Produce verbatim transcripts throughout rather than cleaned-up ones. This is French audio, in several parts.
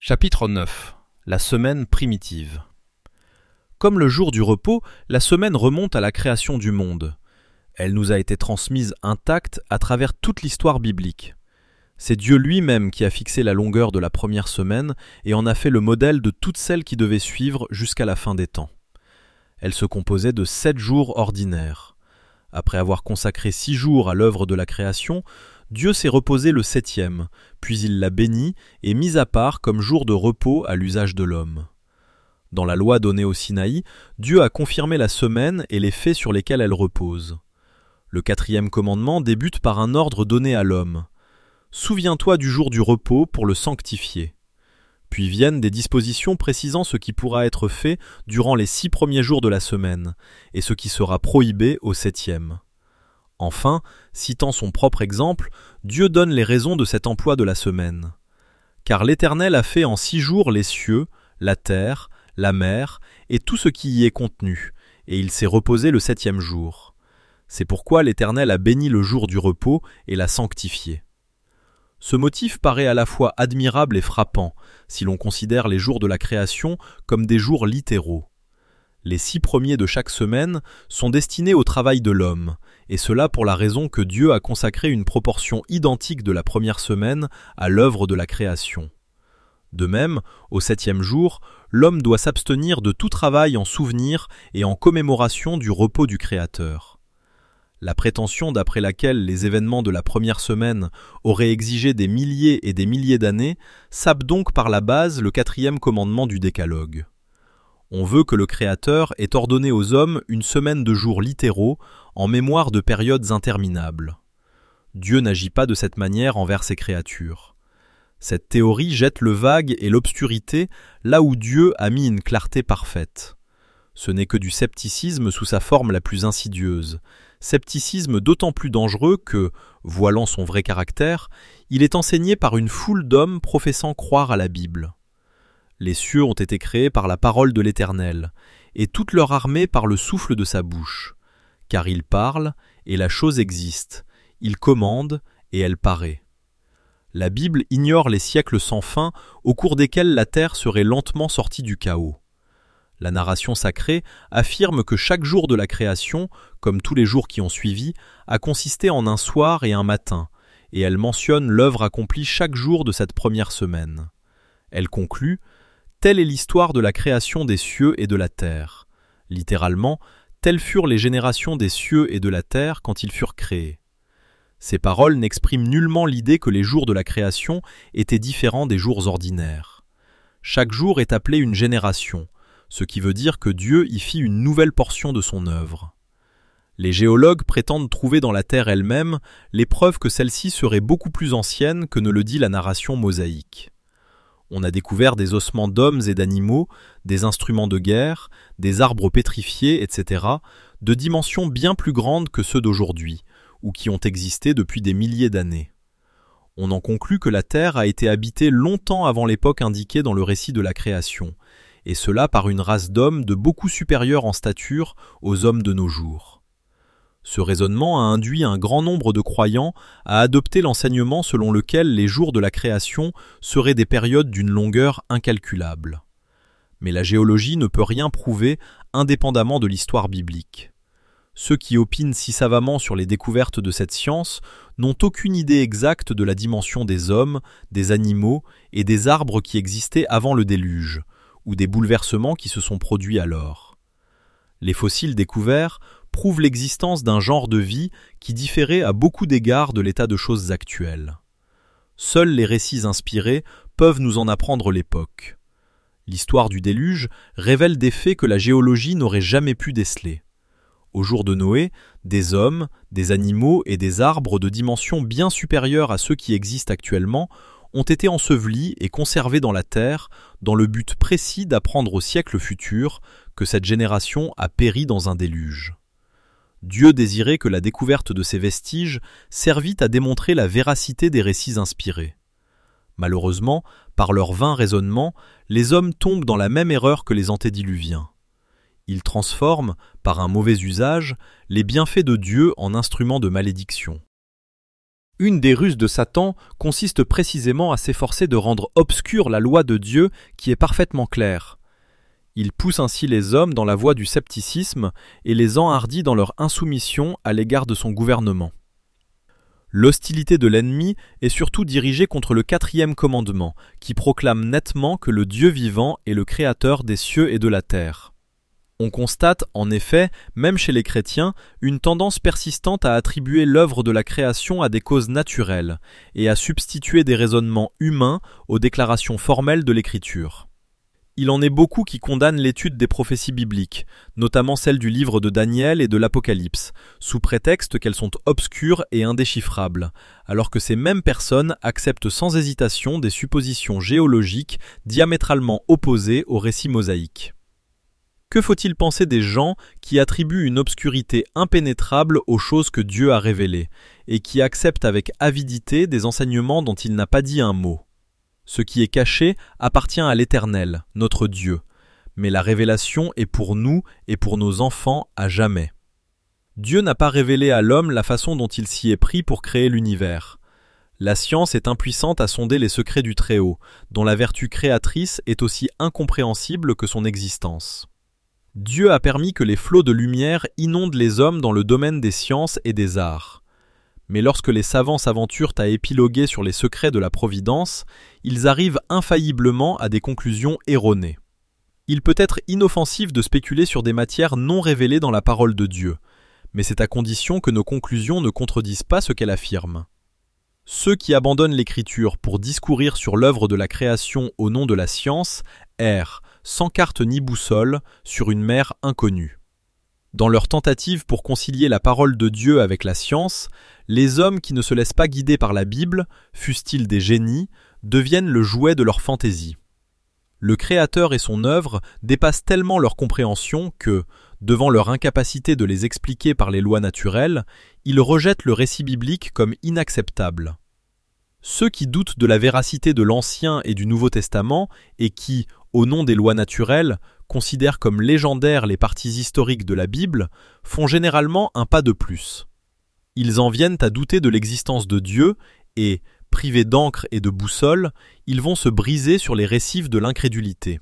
Chapitre neuf. La semaine primitive. Comme le jour du repos, la semaine remonte à la création du monde. Elle nous a été transmise intacte à travers toute l'histoire biblique. C'est Dieu lui-même qui a fixé la longueur de la première semaine et en a fait le modèle de toutes celles qui devaient suivre jusqu'à la fin des temps. Elle se composait de sept jours ordinaires. Après avoir consacré six jours à l'œuvre de la création, Dieu s'est reposé le septième, puis il l'a béni et mis à part comme jour de repos à l'usage de l'homme. Dans la loi donnée au Sinaï, Dieu a confirmé la semaine et les faits sur lesquels elle repose. Le quatrième commandement débute par un ordre donné à l'homme. « Souviens-toi du jour du repos pour le sanctifier ». Puis viennent des dispositions précisant ce qui pourra être fait durant les six premiers jours de la semaine, et ce qui sera prohibé au septième. Enfin, citant son propre exemple, Dieu donne les raisons de cet emploi de la semaine. Car l'Éternel a fait en six jours les cieux, la terre, la mer et tout ce qui y est contenu, et il s'est reposé le septième jour. C'est pourquoi l'Éternel a béni le jour du repos et l'a sanctifié. Ce motif paraît à la fois admirable et frappant, si l'on considère les jours de la création comme des jours littéraux. Les six premiers de chaque semaine sont destinés au travail de l'homme, et cela pour la raison que Dieu a consacré une proportion identique de la première semaine à l'œuvre de la création. De même, au septième jour, l'homme doit s'abstenir de tout travail en souvenir et en commémoration du repos du Créateur. La prétention d'après laquelle les événements de la première semaine auraient exigé des milliers et des milliers d'années sape donc par la base le quatrième commandement du Décalogue. On veut que le Créateur ait ordonné aux hommes une semaine de jours littéraux en mémoire de périodes interminables. Dieu n'agit pas de cette manière envers ses créatures. Cette théorie jette le vague et l'obscurité là où Dieu a mis une clarté parfaite. Ce n'est que du scepticisme sous sa forme la plus insidieuse, scepticisme d'autant plus dangereux que, voilant son vrai caractère, il est enseigné par une foule d'hommes professant croire à la Bible. Les cieux ont été créés par la parole de l'Éternel, et toute leur armée par le souffle de sa bouche. Car il parle, et la chose existe, il commande, et elle paraît. La Bible ignore les siècles sans fin au cours desquels la terre serait lentement sortie du chaos. La narration sacrée affirme que chaque jour de la création, comme tous les jours qui ont suivi, a consisté en un soir et un matin, et elle mentionne l'œuvre accomplie chaque jour de cette première semaine. Elle conclut « Telle est l'histoire de la création des cieux et de la terre. » Littéralement, telles furent les générations des cieux et de la terre quand ils furent créés. Ces paroles n'expriment nullement l'idée que les jours de la création étaient différents des jours ordinaires. Chaque jour est appelé une génération, ce qui veut dire que Dieu y fit une nouvelle portion de son œuvre. Les géologues prétendent trouver dans la terre elle-même les preuves que celle-ci serait beaucoup plus ancienne que ne le dit la narration mosaïque. On a découvert des ossements d'hommes et d'animaux, des instruments de guerre, des arbres pétrifiés, et cetera, de dimensions bien plus grandes que ceux d'aujourd'hui, ou qui ont existé depuis des milliers d'années. On en conclut que la terre a été habitée longtemps avant l'époque indiquée dans le récit de la création, et cela par une race d'hommes de beaucoup supérieure en stature aux hommes de nos jours. Ce raisonnement a induit un grand nombre de croyants à adopter l'enseignement selon lequel les jours de la création seraient des périodes d'une longueur incalculable. Mais la géologie ne peut rien prouver indépendamment de l'histoire biblique. Ceux qui opinent si savamment sur les découvertes de cette science n'ont aucune idée exacte de la dimension des hommes, des animaux et des arbres qui existaient avant le déluge, ou des bouleversements qui se sont produits alors. Les fossiles découverts prouvent l'existence d'un genre de vie qui différait à beaucoup d'égards de l'état de choses actuel. Seuls les récits inspirés peuvent nous en apprendre l'époque. L'histoire du déluge révèle des faits que la géologie n'aurait jamais pu déceler. Au jour de Noé, des hommes, des animaux et des arbres de dimensions bien supérieures à ceux qui existent actuellement ont été ensevelis et conservés dans la terre dans le but précis d'apprendre au siècle futur que cette génération a péri dans un déluge. Dieu désirait que la découverte de ces vestiges servît à démontrer la véracité des récits inspirés. Malheureusement, par leurs vains raisonnements, les hommes tombent dans la même erreur que les antédiluviens. Ils transforment, par un mauvais usage, les bienfaits de Dieu en instruments de malédiction. Une des ruses de Satan consiste précisément à s'efforcer de rendre obscure la loi de Dieu qui est parfaitement claire. Il pousse ainsi les hommes dans la voie du scepticisme et les enhardit dans leur insoumission à l'égard de son gouvernement. L'hostilité de l'ennemi est surtout dirigée contre le quatrième commandement, qui proclame nettement que le Dieu vivant est le créateur des cieux et de la terre. On constate, en effet, même chez les chrétiens, une tendance persistante à attribuer l'œuvre de la création à des causes naturelles et à substituer des raisonnements humains aux déclarations formelles de l'Écriture. Il en est beaucoup qui condamnent l'étude des prophéties bibliques, notamment celles du livre de Daniel et de l'Apocalypse, sous prétexte qu'elles sont obscures et indéchiffrables, alors que ces mêmes personnes acceptent sans hésitation des suppositions géologiques diamétralement opposées au récit mosaïque. Que faut-il penser des gens qui attribuent une obscurité impénétrable aux choses que Dieu a révélées, et qui acceptent avec avidité des enseignements dont il n'a pas dit un mot? Ce qui est caché appartient à l'Éternel, notre Dieu, mais la révélation est pour nous et pour nos enfants à jamais. Dieu n'a pas révélé à l'homme la façon dont il s'y est pris pour créer l'univers. La science est impuissante à sonder les secrets du Très-Haut, dont la vertu créatrice est aussi incompréhensible que son existence. Dieu a permis que les flots de lumière inondent les hommes dans le domaine des sciences et des arts. Mais lorsque les savants s'aventurent à épiloguer sur les secrets de la providence, ils arrivent infailliblement à des conclusions erronées. Il peut être inoffensif de spéculer sur des matières non révélées dans la parole de Dieu, mais c'est à condition que nos conclusions ne contredisent pas ce qu'elle affirme. Ceux qui abandonnent l'Écriture pour discourir sur l'œuvre de la création au nom de la science errent, sans carte ni boussole, sur une mer inconnue. Dans leur tentative pour concilier la parole de Dieu avec la science, les hommes qui ne se laissent pas guider par la Bible, fussent-ils des génies, deviennent le jouet de leur fantaisie. Le Créateur et son œuvre dépassent tellement leur compréhension que, devant leur incapacité de les expliquer par les lois naturelles, ils rejettent le récit biblique comme inacceptable. Ceux qui doutent de la véracité de l'Ancien et du Nouveau Testament et qui, au nom des lois naturelles, considèrent comme légendaires les parties historiques de la Bible, font généralement un pas de plus. Ils en viennent à douter de l'existence de Dieu et, privés d'encre et de boussole, ils vont se briser sur les récifs de l'incrédulité.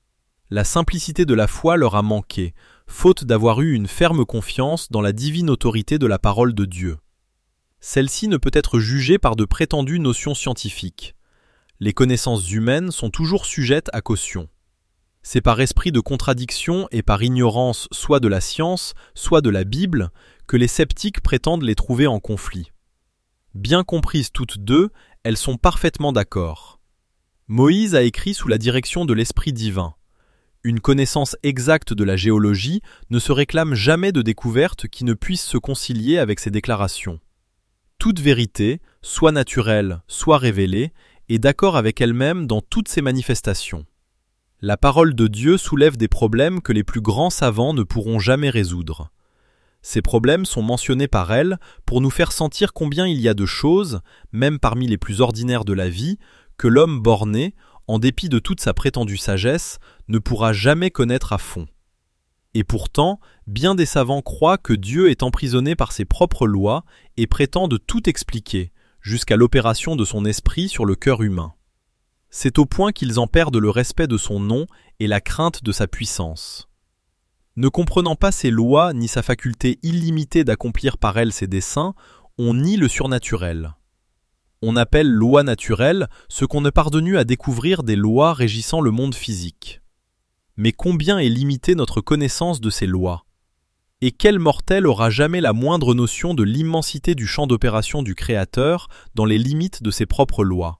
La simplicité de la foi leur a manqué, faute d'avoir eu une ferme confiance dans la divine autorité de la parole de Dieu. Celle-ci ne peut être jugée par de prétendues notions scientifiques. Les connaissances humaines sont toujours sujettes à caution. C'est par esprit de contradiction et par ignorance soit de la science, soit de la Bible, que les sceptiques prétendent les trouver en conflit. Bien comprises toutes deux, elles sont parfaitement d'accord. Moïse a écrit sous la direction de l'Esprit divin. Une connaissance exacte de la géologie ne se réclame jamais de découvertes qui ne puissent se concilier avec ses déclarations. Toute vérité, soit naturelle, soit révélée, est d'accord avec elle-même dans toutes ses manifestations. La parole de Dieu soulève des problèmes que les plus grands savants ne pourront jamais résoudre. Ces problèmes sont mentionnés par elle pour nous faire sentir combien il y a de choses, même parmi les plus ordinaires de la vie, que l'homme borné, en dépit de toute sa prétendue sagesse, ne pourra jamais connaître à fond. Et pourtant, bien des savants croient que Dieu est emprisonné par ses propres lois et prétendent tout expliquer, jusqu'à l'opération de son esprit sur le cœur humain. C'est au point qu'ils en perdent le respect de son nom et la crainte de sa puissance. Ne comprenant pas ses lois ni sa faculté illimitée d'accomplir par elles ses desseins, on nie le surnaturel. On appelle loi naturelle ce qu'on est parvenu à découvrir des lois régissant le monde physique. Mais combien est limitée notre connaissance de ces lois? Et quel mortel aura jamais la moindre notion de l'immensité du champ d'opération du Créateur dans les limites de ses propres lois?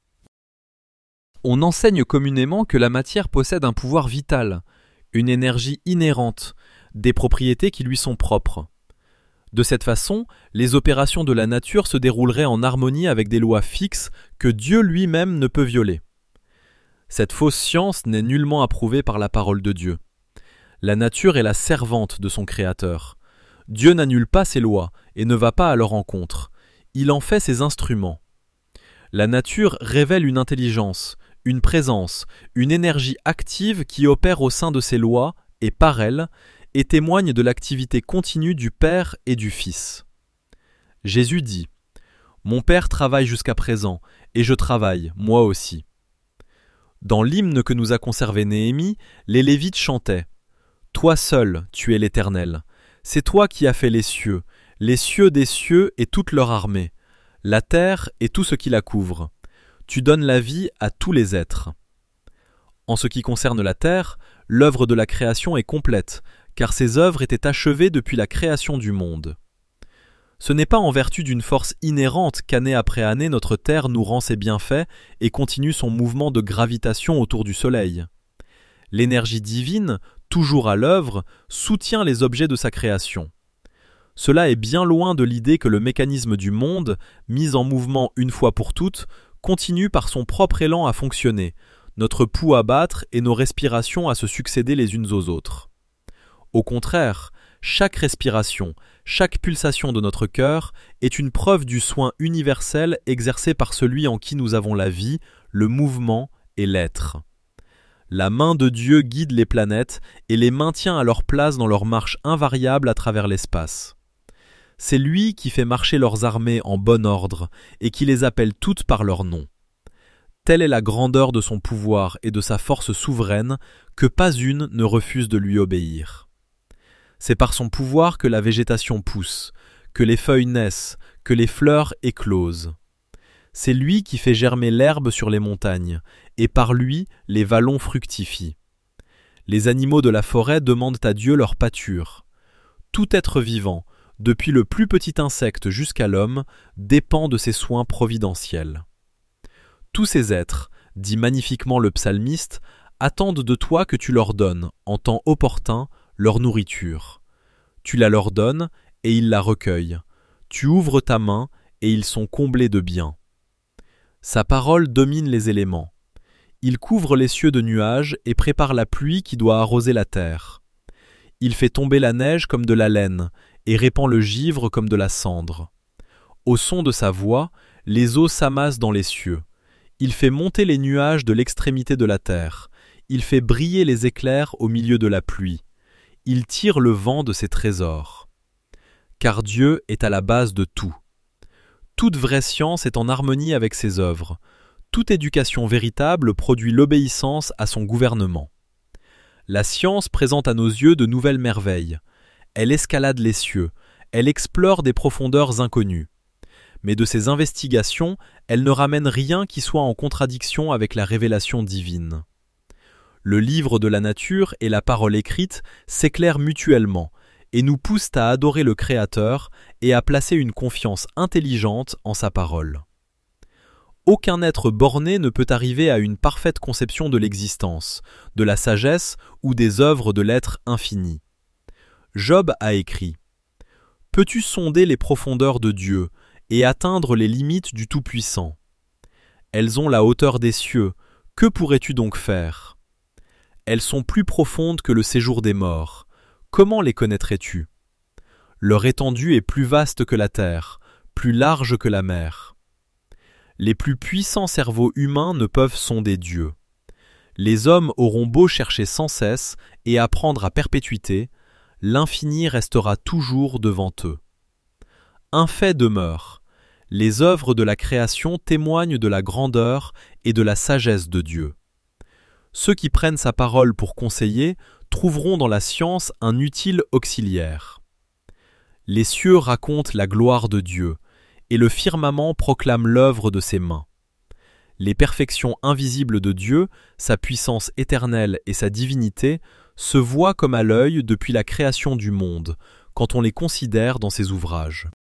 On enseigne communément que la matière possède un pouvoir vital, une énergie inhérente, des propriétés qui lui sont propres. De cette façon, les opérations de la nature se dérouleraient en harmonie avec des lois fixes que Dieu lui-même ne peut violer. Cette fausse science n'est nullement approuvée par la parole de Dieu. La nature est la servante de son Créateur. Dieu n'annule pas ses lois et ne va pas à leur encontre. Il en fait ses instruments. La nature révèle une intelligence, une présence, une énergie active qui opère au sein de ses lois et par elles, et témoigne de l'activité continue du Père et du Fils. Jésus dit : Mon père travaille jusqu'à présent, et je travaille, moi aussi. Dans l'hymne que nous a conservé Néhémie, les Lévites chantaient « Toi seul, tu es l'Éternel. C'est toi qui as fait les cieux, les cieux des cieux et toute leur armée, la terre et tout ce qui la couvre. Tu donnes la vie à tous les êtres. » En ce qui concerne la terre, l'œuvre de la création est complète, car ses œuvres étaient achevées depuis la création du monde. Ce n'est pas en vertu d'une force inhérente qu'année après année notre Terre nous rend ses bienfaits et continue son mouvement de gravitation autour du Soleil. L'énergie divine, toujours à l'œuvre, soutient les objets de sa création. Cela est bien loin de l'idée que le mécanisme du monde, mis en mouvement une fois pour toutes, continue par son propre élan à fonctionner, notre pouls à battre et nos respirations à se succéder les unes aux autres. Au contraire, chaque respiration, chaque pulsation de notre cœur est une preuve du soin universel exercé par celui en qui nous avons la vie, le mouvement et l'être. La main de Dieu guide les planètes et les maintient à leur place dans leur marche invariable à travers l'espace. C'est lui qui fait marcher leurs armées en bon ordre et qui les appelle toutes par leur nom. Telle est la grandeur de son pouvoir et de sa force souveraine que pas une ne refuse de lui obéir. C'est par son pouvoir que la végétation pousse, que les feuilles naissent, que les fleurs éclosent. C'est lui qui fait germer l'herbe sur les montagnes, et par lui les vallons fructifient. Les animaux de la forêt demandent à Dieu leur pâture. Tout être vivant, depuis le plus petit insecte jusqu'à l'homme, dépend de ses soins providentiels. Tous ces êtres, dit magnifiquement le psalmiste, attendent de toi que tu leur donnes, en temps opportun, leur nourriture. Tu la leur donnes, et ils la recueillent. Tu ouvres ta main, et ils sont comblés de bien. Sa parole domine les éléments. Il couvre les cieux de nuages et prépare la pluie qui doit arroser la terre. Il fait tomber la neige comme de la laine, et répand le givre comme de la cendre. Au son de sa voix, les eaux s'amassent dans les cieux. Il fait monter les nuages de l'extrémité de la terre. Il fait briller les éclairs au milieu de la pluie. Il tire le vent de ses trésors. Car Dieu est à la base de tout. Toute vraie science est en harmonie avec ses œuvres. Toute éducation véritable produit l'obéissance à son gouvernement. La science présente à nos yeux de nouvelles merveilles. Elle escalade les cieux, elle explore des profondeurs inconnues. Mais de ses investigations, elle ne ramène rien qui soit en contradiction avec la révélation divine. Le livre de la nature et la parole écrite s'éclairent mutuellement et nous poussent à adorer le Créateur et à placer une confiance intelligente en sa parole. Aucun être borné ne peut arriver à une parfaite conception de l'existence, de la sagesse ou des œuvres de l'être infini. Job a écrit « Peux-tu sonder les profondeurs de Dieu et atteindre les limites du Tout-Puissant ? Elles ont la hauteur des cieux, que pourrais-tu donc faire ? Elles sont plus profondes que le séjour des morts. Comment les connaîtrais-tu ? Leur étendue est plus vaste que la terre, plus large que la mer. Les plus puissants cerveaux humains ne peuvent sonder Dieu. Les hommes auront beau chercher sans cesse et apprendre à perpétuité, l'infini restera toujours devant eux. Un fait demeure. Les œuvres de la création témoignent de la grandeur et de la sagesse de Dieu. Ceux qui prennent sa parole pour conseiller trouveront dans la science un utile auxiliaire. Les cieux racontent la gloire de Dieu, et le firmament proclame l'œuvre de ses mains. Les perfections invisibles de Dieu, sa puissance éternelle et sa divinité, se voient comme à l'œil depuis la création du monde, quand on les considère dans ses ouvrages.